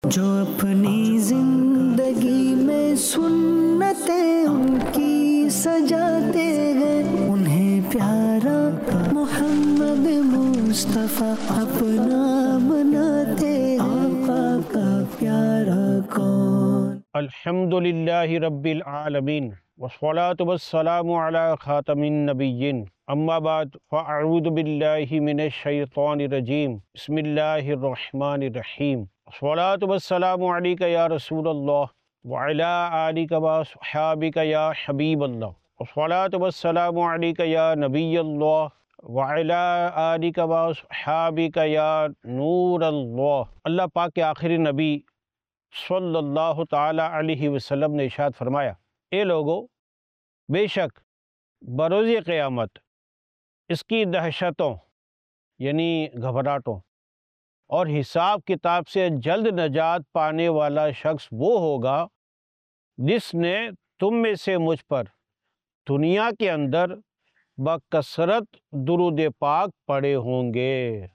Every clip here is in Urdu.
جو اپنی زندگی میں سنتیں ان کی سجاتے ہیں، انہیں پیارا محمد مصطفیٰ اپنا بناتے ہیں۔ آقا کا پیارا کون؟ الحمدللہ رب العالمین والصلاة والسلام علی خاتم النبیین، اما بعد فاعوذ باللہ من الشیطان الرجیم، بسم اللہ الرحمن الرحیم۔ الصلاة والسلام علیک یا رسول اللہ وعلی آلک واصحابک یا حبیب اللہ، الصلاة والسلام علیک یا نبی اللہ وعلی آلک واصحابک یا نور اللہ۔ اللہ پاک کے آخری نبی صلی اللہ تعالی علیہ وسلم نے ارشاد فرمایا، اے لوگو، بے شک بروز قیامت اس کی دہشتوں یعنی گھبراہٹوں اور حساب کتاب سے جلد نجات پانے والا شخص وہ ہوگا جس نے تم میں سے مجھ پر دنیا کے اندر بکثرت درود پاک پڑھے ہوں گے۔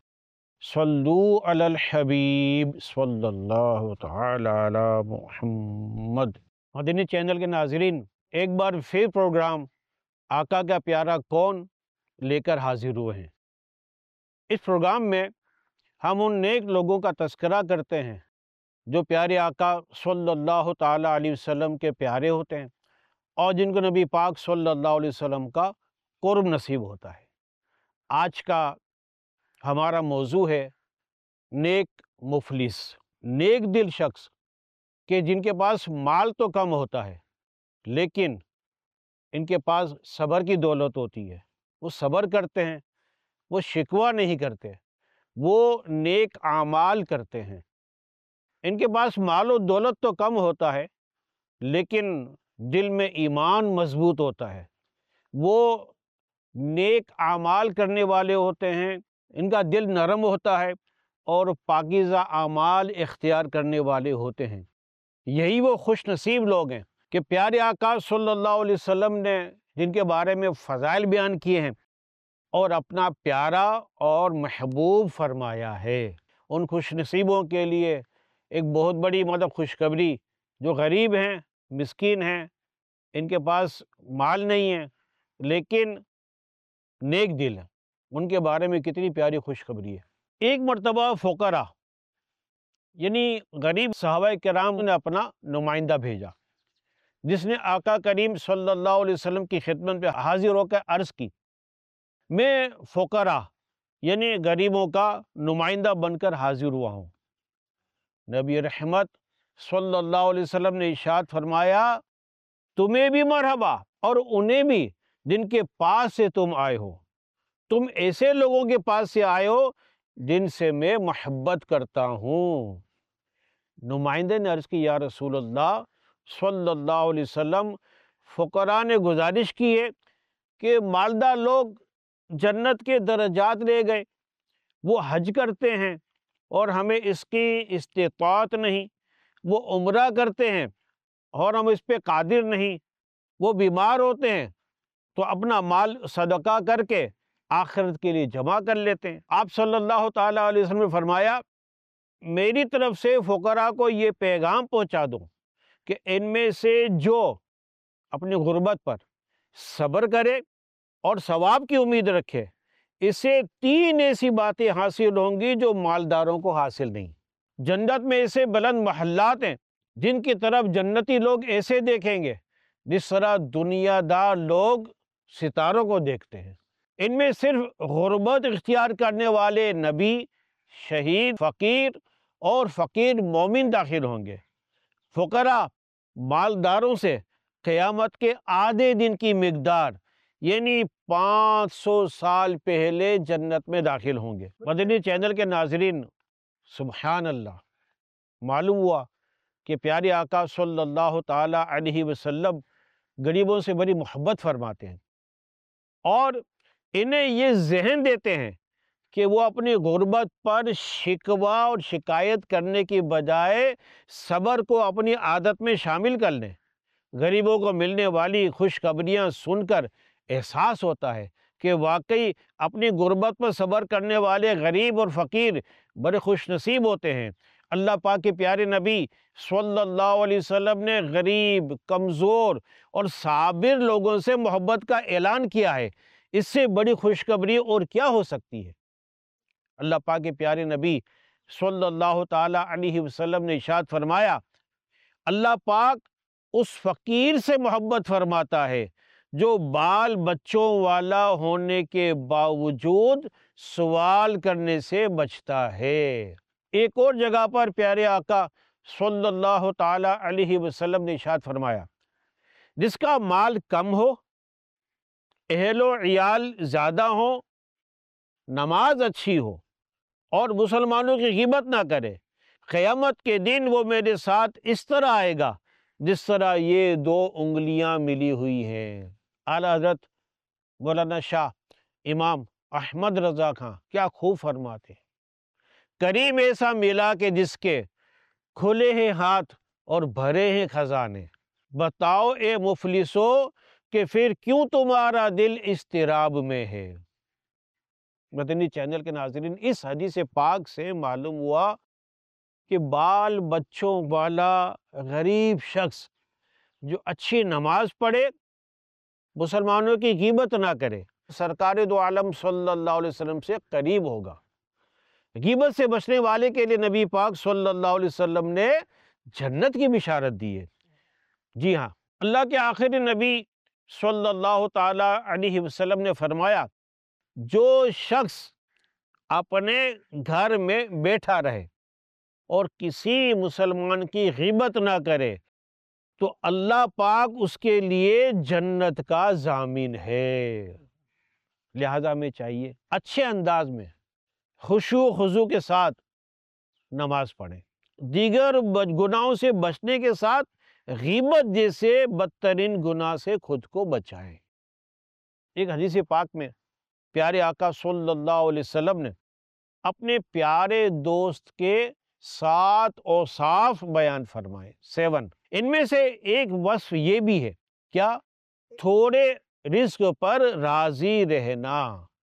صلو علی الحبیب صلی اللہ تعالی علی محمد۔ مدنی چینل کے ناظرین، ایک بار پھر پروگرام آقا کا پیارا کون لے کر حاضر ہوئے ہیں۔ اس پروگرام میں ہم ان نیک لوگوں کا تذکرہ کرتے ہیں جو پیارے آقا صلی اللہ تعالی علیہ وسلم کے پیارے ہوتے ہیں اور جن کو نبی پاک صلی اللہ علیہ وسلم کا قرب نصیب ہوتا ہے۔ آج کا ہمارا موضوع ہے نیک مفلس، نیک دل شخص کہ جن کے پاس مال تو کم ہوتا ہے لیکن ان کے پاس صبر کی دولت ہوتی ہے، وہ صبر کرتے ہیں، وہ شکوہ نہیں کرتے، وہ نیک اعمال کرتے ہیں۔ ان کے پاس مال و دولت تو کم ہوتا ہے لیکن دل میں ایمان مضبوط ہوتا ہے، وہ نیک اعمال کرنے والے ہوتے ہیں، ان کا دل نرم ہوتا ہے اور پاکیزہ اعمال اختیار کرنے والے ہوتے ہیں۔ یہی وہ خوش نصیب لوگ ہیں کہ پیارے آقا صلی اللہ علیہ وسلم نے جن کے بارے میں فضائل بیان کیے ہیں اور اپنا پیارا اور محبوب فرمایا ہے۔ ان خوش نصیبوں کے لیے ایک بہت بڑی خوشخبری، جو غریب ہیں، مسکین ہیں، ان کے پاس مال نہیں ہے لیکن نیک دل ہے، ان کے بارے میں کتنی پیاری خوشخبری ہے۔ ایک مرتبہ فقراء یعنی غریب صحابہ کرام نے اپنا نمائندہ بھیجا جس نے آقا کریم صلی اللہ علیہ وسلم کی خدمت پہ حاضر ہو کر عرض کی، میں فقراء یعنی غریبوں کا نمائندہ بن کر حاضر ہوا ہوں۔ نبی رحمت صلی اللہ علیہ وسلم نے ارشاد فرمایا، تمہیں بھی مرحبا اور انہیں بھی جن کے پاس سے تم آئے ہو، تم ایسے لوگوں کے پاس سے آئے ہو جن سے میں محبت کرتا ہوں۔ نمائندے نے عرض کی، یا رسول اللہ صلی اللہ علیہ وسلم، فقراء نے گزارش کی ہے کہ مالدار لوگ جنت کے درجات لے گئے، وہ حج کرتے ہیں اور ہمیں اس کی استطاعت نہیں، وہ عمرہ کرتے ہیں اور ہم اس پہ قادر نہیں، وہ بیمار ہوتے ہیں تو اپنا مال صدقہ کر کے آخرت کے لیے جمع کر لیتے ہیں۔ آپ صلی اللہ تعالیٰ علیہ وسلم نے فرمایا، میری طرف سے فقراء کو یہ پیغام پہنچا دو کہ ان میں سے جو اپنی غربت پر صبر کرے اور ثواب کی امید رکھے، اسے 3 ایسی باتیں حاصل ہوں گی جو مالداروں کو حاصل نہیں۔ جنت میں ایسے بلند محلات ہیں جن کی طرف جنتی لوگ ایسے دیکھیں گے جس طرح دنیا دار لوگ ستاروں کو دیکھتے ہیں۔ ان میں صرف غربت اختیار کرنے والے نبی، شہید، فقیر اور فقیر مومن داخل ہوں گے۔ فقراء مالداروں سے قیامت کے آدھے دن کی مقدار یعنی 500 سال پہلے جنت میں داخل ہوں گے۔ مدنی چینل کے ناظرین، سبحان اللہ، معلوم ہوا کہ پیارے آقا صلی اللہ تعالی علیہ وسلم غریبوں سے بڑی محبت فرماتے ہیں اور انہیں یہ ذہن دیتے ہیں کہ وہ اپنی غربت پر شکوہ اور شکایت کرنے کی بجائے صبر کو اپنی عادت میں شامل کر لیں۔ غریبوں کو ملنے والی خوشخبریاں سن کر احساس ہوتا ہے کہ واقعی اپنی غربت پر صبر کرنے والے غریب اور فقیر بڑے خوش نصیب ہوتے ہیں۔ اللہ پاک کے پیارے نبی صلی اللہ علیہ وسلم نے غریب، کمزور اور صابر لوگوں سے محبت کا اعلان کیا ہے۔ اس سے بڑی خوشخبری اور کیا ہو سکتی ہے؟ اللہ پاک کے پیارے نبی صلی اللہ تعالیٰ علیہ وسلم نے ارشاد فرمایا، اللہ پاک اس فقیر سے محبت فرماتا ہے جو بال بچوں والا ہونے کے باوجود سوال کرنے سے بچتا ہے۔ ایک اور جگہ پر پیارے آقا صلی اللہ تعالیٰ علیہ وسلم نے ارشاد فرمایا، جس کا مال کم ہو، اہل و عیال زیادہ ہو، نماز اچھی ہو اور مسلمانوں کی غیبت نہ کرے، قیامت کے دن وہ میرے ساتھ اس طرح آئے گا جس طرح یہ دو انگلیاں ملی ہوئی ہیں۔ اعلیٰ حضرت مولانا شاہ امام احمد رضا خان کیا خوب فرماتے ہیں، کریم ایسا ملا کہ جس کے کھلے ہیں ہاتھ اور بھرے ہیں خزانے، بتاؤ اے مفلسو کہ پھر کیوں تمہارا دل اضطراب میں ہے۔ مدنی چینل کے ناظرین، اس حدیث پاک سے معلوم ہوا کہ بال بچوں والا غریب شخص جو اچھی نماز پڑھے، مسلمانوں کی غیبت نہ کرے، سرکار دو عالم صلی اللہ علیہ وسلم سے قریب ہوگا۔ غیبت سے بچنے والے کے لیے نبی پاک صلی اللہ علیہ وسلم نے جنت کی بشارت دی ہے۔ جی ہاں، اللہ کے آخری نبی صلی اللہ تعالیٰ علیہ وسلم نے فرمایا، جو شخص اپنے گھر میں بیٹھا رہے اور کسی مسلمان کی غیبت نہ کرے تو اللہ پاک اس کے لیے جنت کا ضامن ہے۔ لہذا ہمیں چاہیے اچھے انداز میں خشوع و خضوع کے ساتھ نماز پڑھیں، دیگر گناہوں سے بچنے کے ساتھ غیبت جیسے بدترین گناہ سے خود کو بچائیں۔ ایک حدیث پاک میں پیارے آقا صلی اللہ علیہ وسلم نے اپنے پیارے دوست کے 7 اوصاف بیان فرمائے، 7۔ ان میں سے ایک وصف یہ بھی ہے، کیا؟ تھوڑے رزق پر راضی رہنا۔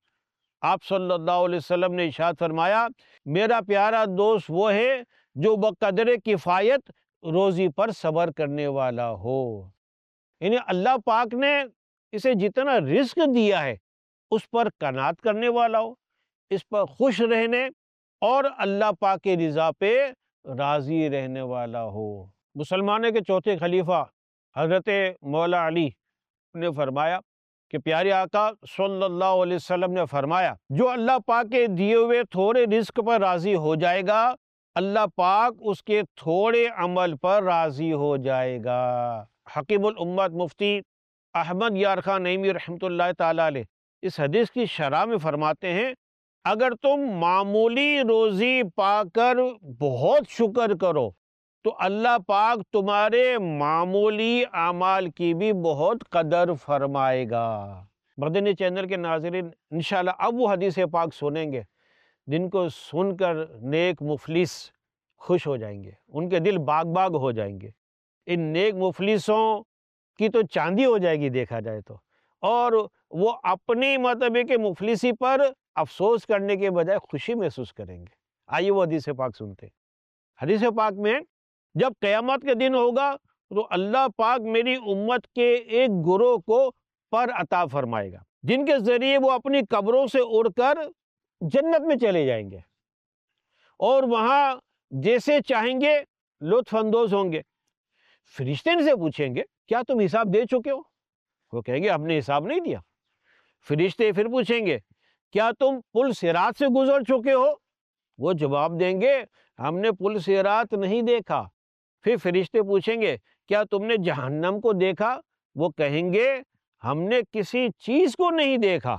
آپ صلی اللہ علیہ وسلم نے ارشاد فرمایا، میرا پیارا دوست وہ ہے جو بقدر کفایت روزی پر صبر کرنے والا ہو، یعنی اللہ پاک نے اسے جتنا رزق دیا ہے اس پر قناعت کرنے والا ہو، اس پر خوش رہنے اور اللہ پاک کی رضا پہ راضی رہنے والا ہو۔ مسلمانوں کے چوتھے خلیفہ حضرت مولا علی نے فرمایا کہ پیارے آقا صلی اللہ علیہ وسلم نے فرمایا، جو اللہ پاک کے دیے ہوئے تھوڑے رزق پر راضی ہو جائے گا، اللہ پاک اس کے تھوڑے عمل پر راضی ہو جائے گا۔ حکیم الامت مفتی احمد یار خان نعیمی رحمۃ اللہ تعالیٰ علیہ اس حدیث کی شرح میں فرماتے ہیں، اگر تم معمولی روزی پا کر بہت شکر کرو تو اللہ پاک تمہارے معمولی اعمال کی بھی بہت قدر فرمائے گا۔ مدنی چینل کے ناظرین، انشاءاللہ اب وہ حدیث پاک سنیں گے جن کو سن کر نیک مفلس خوش ہو جائیں گے، ان کے دل باغ باغ ہو جائیں گے۔ ان نیک مفلسوں کی تو چاندی ہو جائے گی دیکھا جائے تو، اور وہ اپنی مرتبے کے مفلسی پر افسوس کرنے کے بجائے خوشی محسوس کریں گے۔ آئیے وہ حدیث پاک سنتے ہیں۔ حدیث پاک میں، جب قیامت کے دن ہوگا تو اللہ پاک میری امت کے ایک گروہ کو پر عطا فرمائے گا، جن کے ذریعے وہ اپنی قبروں سے اڑ کر جنت میں چلے جائیں گے اور وہاں جیسے چاہیں گے لطف اندوز ہوں گے۔ فرشتے ان سے پوچھیں گے، کیا تم حساب دے چکے ہو؟ وہ کہیں گے، ہم نے حساب نہیں دیا۔ فرشتے پھر پوچھیں گے، کیا تم پل صراط سے گزر چکے ہو؟ وہ جواب دیں گے، ہم نے پل صراط نہیں دیکھا۔ پھر فرشتے پوچھیں گے، کیا تم نے جہنم کو دیکھا؟ وہ کہیں گے، ہم نے کسی چیز کو نہیں دیکھا۔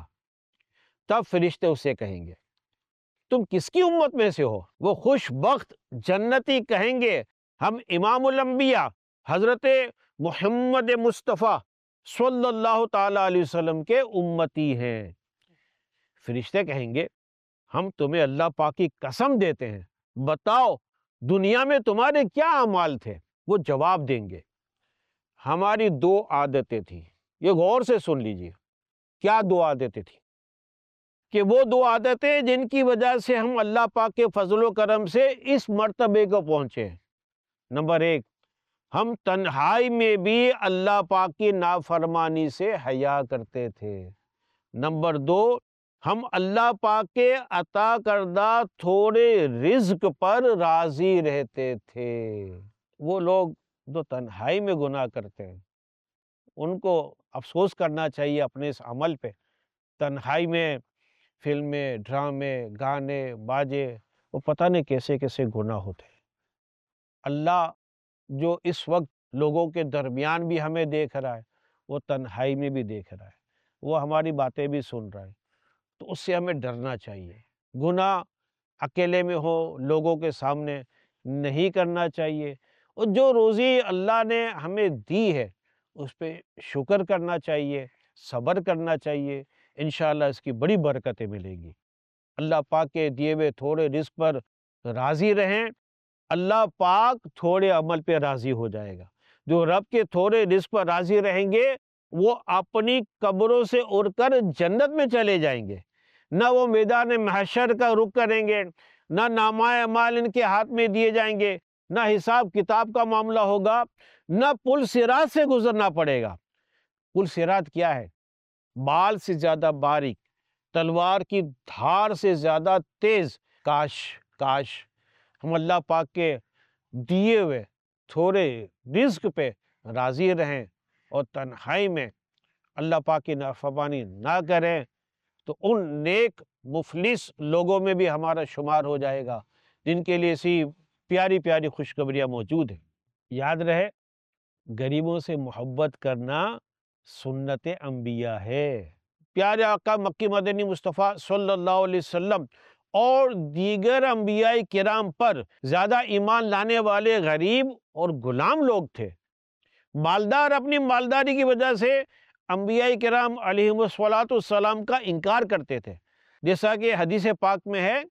تب فرشتے اسے کہیں گے، تم کس کی امت میں سے ہو؟ وہ خوش بخت جنتی کہیں گے، ہم امام الانبیاء حضرت محمد مصطفیٰ صلی اللہ تعالیٰ علیہ وسلم کے امتی ہیں۔ فرشتے کہیں گے، ہم تمہیں اللہ پاک کی قسم دیتے ہیں، بتاؤ دنیا میں تمہارے کیا اعمال تھے؟ وہ جواب دیں گے، ہماری 2 عادتیں تھیں۔ یہ غور سے سن لیجیے، کیا 2 عادتیں تھیں؟ کہ وہ دو عادتیں جن کی وجہ سے ہم اللہ پاک کے فضل و کرم سے اس مرتبے کو پہنچے ہیں۔ نمبر 1، ہم تنہائی میں بھی اللہ پاک کی نافرمانی سے حیا کرتے تھے۔ نمبر 2، ہم اللہ پاک کے عطا کردہ تھوڑے رزق پر راضی رہتے تھے۔ وہ لوگ جو تنہائی میں گناہ کرتے ہیں ان کو افسوس کرنا چاہیے اپنے اس عمل پہ۔ تنہائی میں فلمیں، ڈرامے، گانے، باجے، وہ پتہ نہیں کیسے کیسے گناہ ہوتے ہیں۔ اللہ جو اس وقت لوگوں کے درمیان بھی ہمیں دیکھ رہا ہے، وہ تنہائی میں بھی دیکھ رہا ہے، وہ ہماری باتیں بھی سن رہا ہے، تو اس سے ہمیں ڈرنا چاہیے۔ گناہ اکیلے میں ہو، لوگوں کے سامنے نہیں کرنا چاہیے، اور جو روزی اللہ نے ہمیں دی ہے اس پہ شکر کرنا چاہیے، صبر کرنا چاہیے، انشاءاللہ اس کی بڑی برکتیں ملیں گی۔ اللہ پاک کے دیے ہوئے تھوڑے رزق پر راضی رہیں، اللہ پاک تھوڑے عمل پہ راضی ہو جائے گا۔ جو رب کے تھوڑے رزق پر راضی رہیں گے وہ اپنی قبروں سے اڑ کر جنت میں چلے جائیں گے، نہ وہ میدان محشر کا رخ کریں گے، نہ نامہ اعمال ان کے ہاتھ میں دیے جائیں گے، نہ حساب کتاب کا معاملہ ہوگا، نہ پل صراط سے گزرنا پڑے گا۔ پل صراط کیا ہے؟ بال سے زیادہ باریک، تلوار کی دھار سے زیادہ تیز۔ کاش ہم اللہ پاک کے دیے ہوئے تھوڑے رزق پہ راضی رہیں اور تنہائی میں اللہ پاک کی نافرمانی نہ کریں، تو ان نیک مفلس لوگوں میں بھی ہمارا شمار ہو جائے گا جن کے لیے اسی پیاری پیاری خوشخبریاں موجود ہیں۔ یاد رہے، غریبوں سے محبت کرنا سنت انبیاء ہے۔ پیارے آقا مکی مدنی مصطفیٰ صلی اللہ علیہ وسلم اور دیگر انبیاء کرام پر زیادہ ایمان لانے والے غریب اور غلام لوگ تھے۔ مالدار اپنی مالداری کی وجہ سے انبیاء کرام علیہم السلام کا انکار کرتے تھے، جیسا کہ حدیث پاک میں ہے،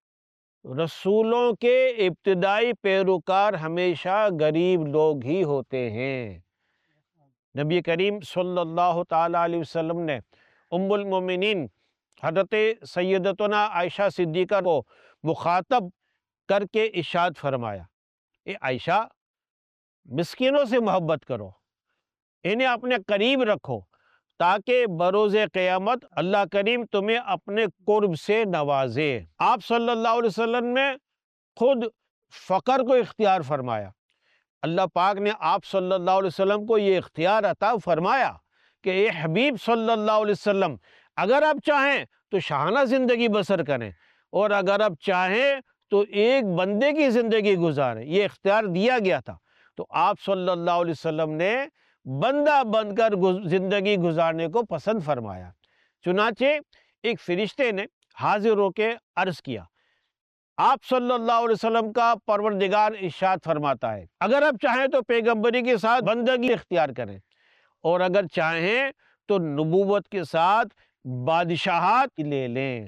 رسولوں کے ابتدائی پیروکار ہمیشہ غریب لوگ ہی ہوتے ہیں۔ نبی کریم صلی اللہ تعالیٰ علیہ وسلم نے ام المومنین حضرت سیدتنا عائشہ صدیقہ کو مخاطب کر کے ارشاد فرمایا، اے عائشہ، مسکینوں سے محبت کرو، انہیں اپنے قریب رکھو، تاکہ بروز قیامت اللہ کریم تمہیں اپنے قرب سے نوازے۔ آپ صلی اللہ علیہ وسلم نے خود فقر کو اختیار فرمایا۔ اللہ پاک نے آپ صلی اللہ علیہ وسلم کو یہ اختیار عطا فرمایا کہ اے حبیب صلی اللہ علیہ وسلم، اگر آپ چاہیں تو شاہانہ زندگی بسر کریں، اور اگر آپ چاہیں تو ایک بندے کی زندگی گزاریں، یہ اختیار دیا گیا تھا۔ تو آپ صلی اللہ علیہ وسلم نے بندہ بن کر زندگی گزارنے کو پسند فرمایا۔ چنانچہ ایک فرشتے نے حاضر ہو کے عرض کیا، آپ صلی اللہ علیہ وسلم کا پروردگار ارشاد فرماتا ہے، اگر آپ چاہیں تو پیغمبری کے ساتھ بندگی اختیار کریں، اور اگر چاہیں تو نبوت کے ساتھ بادشاہت لے لیں۔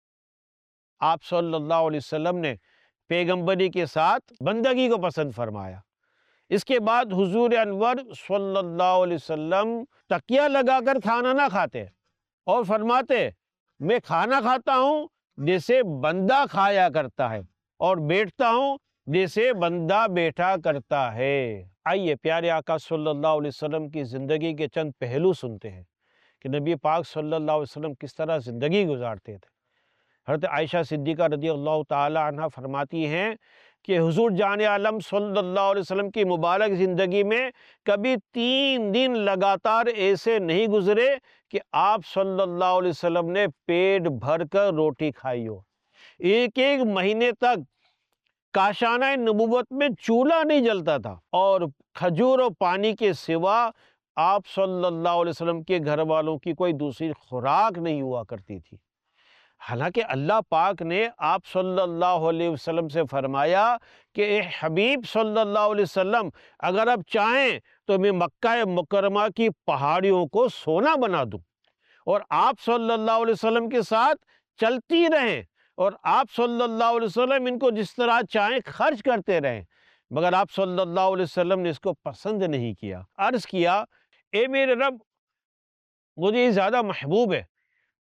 آپ صلی اللہ علیہ وسلم نے پیغمبری کے ساتھ بندگی کو پسند فرمایا۔ اس کے بعد حضور انور صلی اللہ علیہ وسلم تکیہ لگا کر کھانا نہ کھاتے اور فرماتے، میں کھانا کھاتا ہوں جیسے بندہ کھایا کرتا ہے، اور بیٹھتا ہوں جیسے بندہ بیٹھا کرتا ہے۔ آئیے پیارے آقا صلی اللہ علیہ وسلم کی زندگی کے چند پہلو سنتے ہیں کہ نبی پاک صلی اللہ علیہ وسلم کس طرح زندگی گزارتے تھے۔ حضرت عائشہ صدیقہ رضی اللہ تعالی عنہ فرماتی ہیں کہ حضور جان عالم صلی اللہ علیہ وسلم کی مبارک زندگی میں کبھی 3 دن لگاتار ایسے نہیں گزرے کہ آپ صلی اللہ علیہ وسلم نے پیٹ بھر کر روٹی کھائی ہو۔ ایک مہینے تک کاشانہ نبوت میں چولہا نہیں جلتا تھا، اور کھجور و پانی کے سوا آپ صلی اللہ علیہ وسلم کے گھر والوں کی کوئی دوسری خوراک نہیں ہوا کرتی تھی۔ حالانکہ اللہ پاک نے آپ صلی اللہ علیہ وسلم سے فرمایا کہ اے حبیب صلی اللہ علیہ وسلم، اگر آپ چاہیں تو میں مکہ مکرمہ کی پہاڑیوں کو سونا بنا دوں، اور آپ صلی اللہ علیہ وسلم کے ساتھ چلتی رہیں، اور آپ صلی اللہ علیہ وسلم ان کو جس طرح چاہیں خرچ کرتے رہیں، مگر آپ صلی اللہ علیہ وسلم نے اس کو پسند نہیں کیا۔ عرض کیا، اے میرے رب، مجھے یہ زیادہ محبوب ہے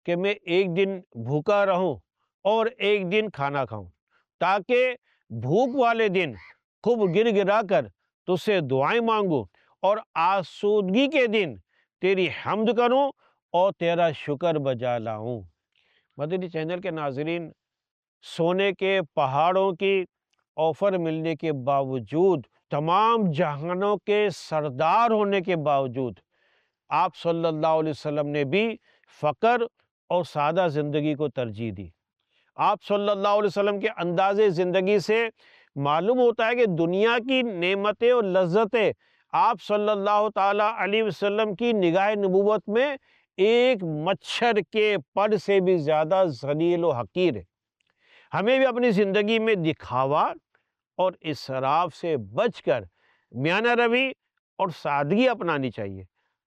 کہ میں ایک دن بھوکا رہوں اور ایک دن کھانا کھاؤں، تاکہ بھوک والے دن خوب گر گرا کر تجھ سے دعائیں مانگوں اور آسودگی کے دن تیری حمد کروں اور تیرا شکر بجا لاؤں۔ مدنی چینل کے ناظرین، سونے کے پہاڑوں کی آفر ملنے کے باوجود، تمام جہانوں کے سردار ہونے کے باوجود، آپ صلی اللہ علیہ وسلم نے بھی فقر اور سادہ زندگی کو ترجیح دی۔ آپ صلی اللہ علیہ وسلم کے انداز زندگی سے معلوم ہوتا ہے کہ دنیا کی نعمتیں اور لذتیں آپ صلی اللہ تعالیٰ علیہ وسلم کی نگاہ نبوت میں ایک مچھر کے پر سے بھی زیادہ ذلیل و حقیر ہے۔ ہمیں بھی اپنی زندگی میں دکھاوا اور اسراف سے بچ کر میانہ روی اور سادگی اپنانی چاہیے۔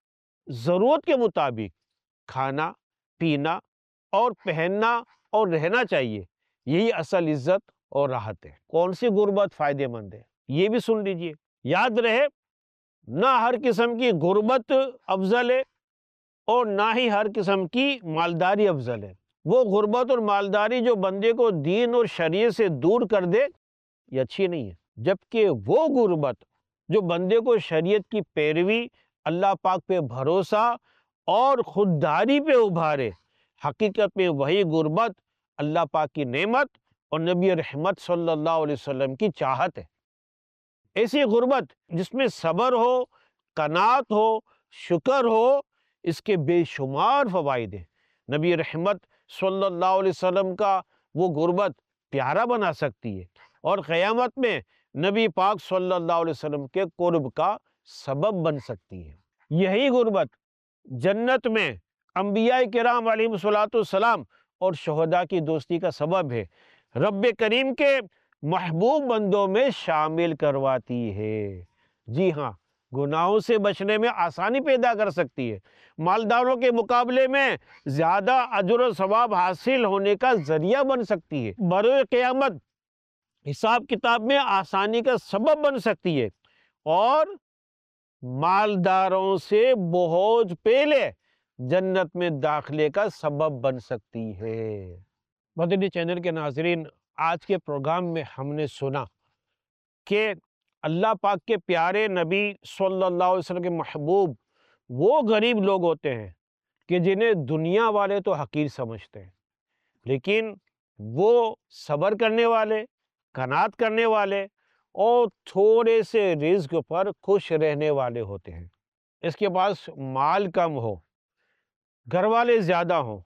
ضرورت کے مطابق کھانا، پینا اور پہننا اور رہنا چاہیے۔ یہی اصل عزت اور راحت ہے۔ کون سی غربت فائدہ مند ہے، یہ بھی سن لیجئے۔ یاد رہے، نہ ہر قسم کی غربت افضل ہے اور نہ ہی ہر قسم کی مالداری افضل ہے۔ وہ غربت اور مالداری جو بندے کو دین اور شریعت سے دور کر دے، یہ اچھی نہیں ہے، جبکہ وہ غربت جو بندے کو شریعت کی پیروی، اللہ پاک پہ بھروسہ اور خودداری پہ ابھارے، حقیقت میں وہی غربت اللہ پاک کی نعمت اور نبی رحمت صلی اللہ علیہ وسلم کی چاہت ہے۔ ایسی غربت جس میں صبر ہو، قناعت ہو، شکر ہو، اس کے بے شمار فوائد ہیں۔ نبی رحمت صلی اللہ علیہ وسلم کا وہ غربت پیارا بنا سکتی ہے اور قیامت میں نبی پاک صلی اللہ علیہ وسلم کے قرب کا سبب بن سکتی ہے۔ یہی غربت جنت میں انبیاء کرام علیہ السلام اور شہداء کی دوستی کا سبب ہے، رب کریم کے محبوب بندوں میں شامل کرواتی ہے۔ جی ہاں، گناہوں سے بچنے میں آسانی پیدا کر سکتی ہے، مالداروں کے مقابلے میں زیادہ اجر و ثواب حاصل ہونے کا ذریعہ بن سکتی ہے، بروز قیامت حساب کتاب میں آسانی کا سبب بن سکتی ہے، اور مالداروں سے بہت پہلے جنت میں داخلے کا سبب بن سکتی ہے۔ مدنی چینل کے ناظرین، آج کے پروگرام میں ہم نے سنا کہ اللہ پاک کے پیارے نبی صلی اللہ علیہ وسلم کے محبوب وہ غریب لوگ ہوتے ہیں کہ جنہیں دنیا والے تو حقیر سمجھتے ہیں، لیکن وہ صبر کرنے والے، قناعت کرنے والے اور تھوڑے سے رزق پر خوش رہنے والے ہوتے ہیں۔ اس کے پاس مال کم ہو، گھر والے زیادہ ہوں،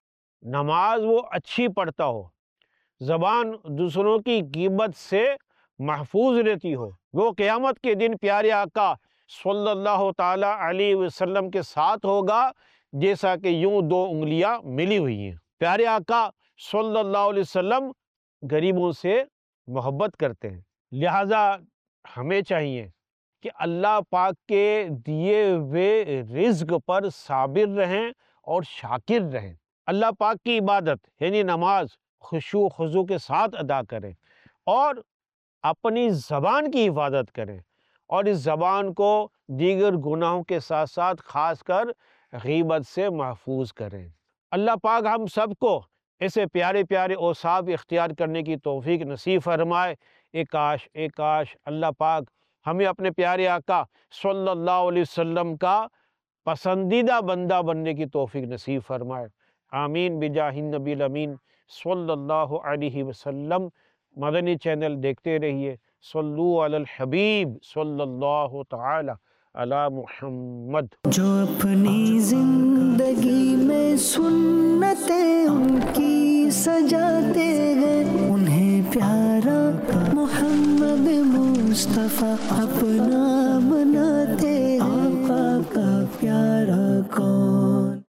نماز وہ اچھی پڑھتا ہو، زبان دوسروں کی غیبت سے محفوظ رہتی ہو، وہ قیامت کے دن پیارے آقا صلی اللہ تعالیٰ علیہ وسلم کے ساتھ ہوگا جیسا کہ یوں دو انگلیاں ملی ہوئی ہیں۔ پیارے آقا صلی اللہ علیہ وسلم غریبوں سے محبت کرتے ہیں، لہٰذا ہمیں چاہیے کہ اللہ پاک کے دیے ہوئے رزق پر صابر رہیں اور شاکر رہیں، اللہ پاک کی عبادت یعنی نماز خشوع و خضوع کے ساتھ ادا کریں اور اپنی زبان کی حفاظت کریں، اور اس زبان کو دیگر گناہوں کے ساتھ ساتھ خاص کر غیبت سے محفوظ کریں۔ اللہ پاک ہم سب کو ایسے پیارے پیارے اوصاف اختیار کرنے کی توفیق نصیب فرمائے۔ اے کاش اللہ پاک ہمیں اپنے پیارے آقا صلی اللہ علیہ وسلم کا پسندیدہ بندہ بننے کی توفیق نصیب فرمائے۔ آمین بجاہ النبی الامین صلی اللہ علیہ وسلم۔ مدنی چینل دیکھتے رہیے۔ صلو علی الحبیب صلی اللہ تعالی علی محمد۔ جو اپنی زندگی میں سنتیں ان کی سجاتے ہیں، انہیں پیارا محمد مصطفیٰ اپنا بناتے ہیں۔ آقا کا پیارا کون